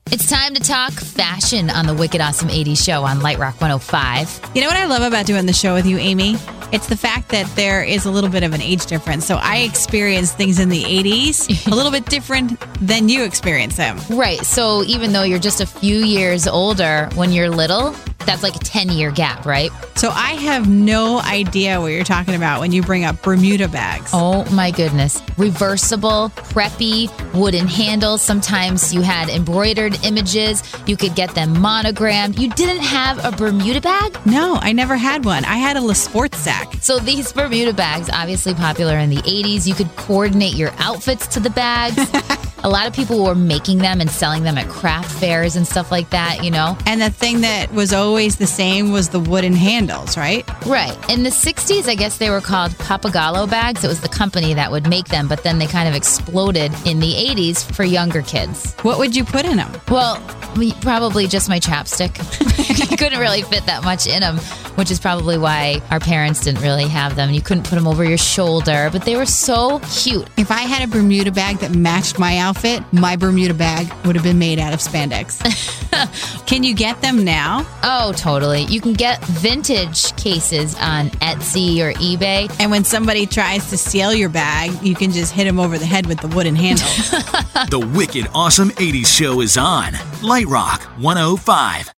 It's time to talk fashion on the Wicked Awesome 80s show on Light Rock 105. You know what I love about doing the show with you, Amy? It's the fact that there is a little bit of an age difference. So I experienced things in the 80s a little bit different than you experienced them. Right. So even though you're just a few years older when you're little, that's like a 10-year gap, right? So I have no idea what you're talking about when you bring up Bermuda bags. Oh my goodness. Reversible, preppy, wooden handles. Sometimes you had embroidered images. You could get them monogrammed. You didn't have a Bermuda bag? No, I never had one. I had a Le Sport sack. So these Bermuda bags, obviously popular in the 80s. You could coordinate your outfits to the bags. A lot of people were making them and selling them at craft fairs and stuff like that, you know? And the thing that was always the same was the wooden handles, right? Right. In the 60s, I guess they were called Pappagallo bags. It was the company that would make them, but then they kind of exploded in the 80s for younger kids. What would you put in them? Well, probably just my chapstick. You couldn't really fit that much in them, which is probably why our parents didn't really have them. You couldn't put them over your shoulder, but they were so cute. If I had a Bermuda bag that matched my outfit, my Bermuda bag would have been made out of spandex. Can you get them now? Oh, totally. You can get vintage cases on Etsy or eBay. And when somebody tries to steal your bag, you can just hit them over the head with the wooden handle. The Wicked Awesome 80s show is on Light Rock 105.